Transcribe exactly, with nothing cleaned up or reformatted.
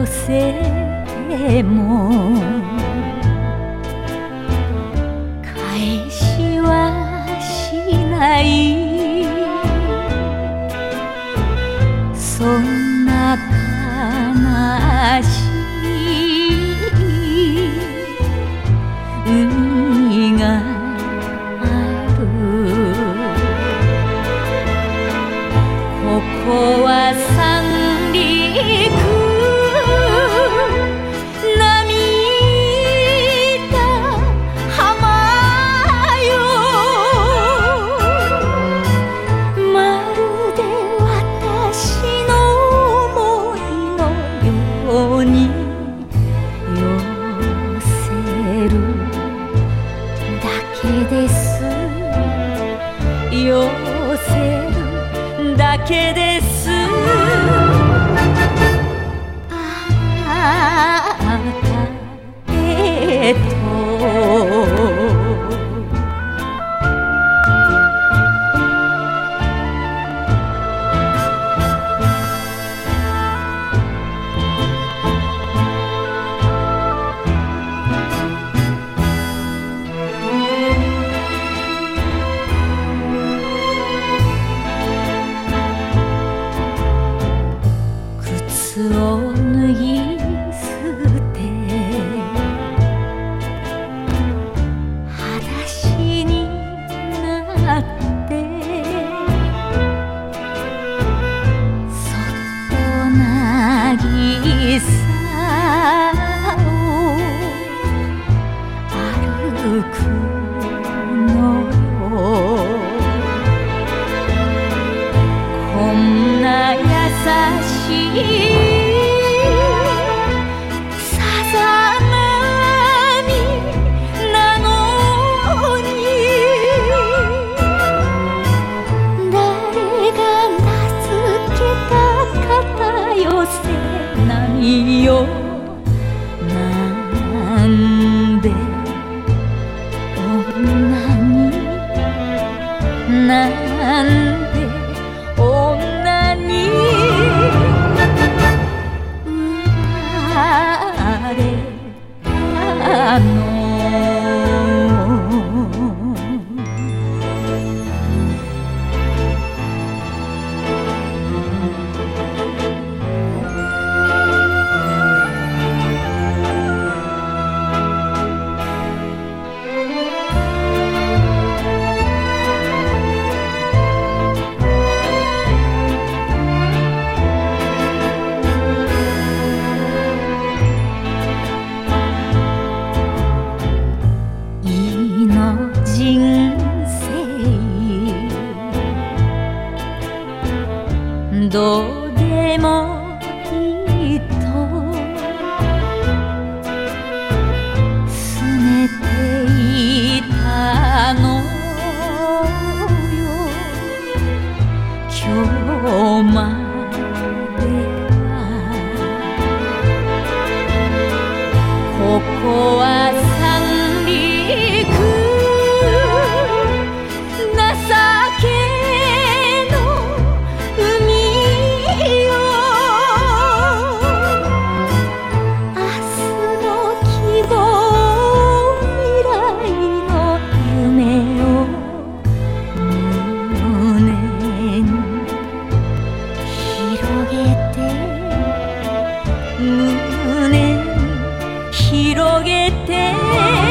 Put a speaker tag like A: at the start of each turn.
A: せても返しはしない。そんな悲しい海がある。ここは三陸寄せるだけです。あなたへと靴を脱ぎ捨て裸足になってそっと渚を歩くのよ。こんな優しいよなんで女になんで女に生まれたの。人生どうでもいいと拗ねていたのよ。今日まではここは三陸胸に広げて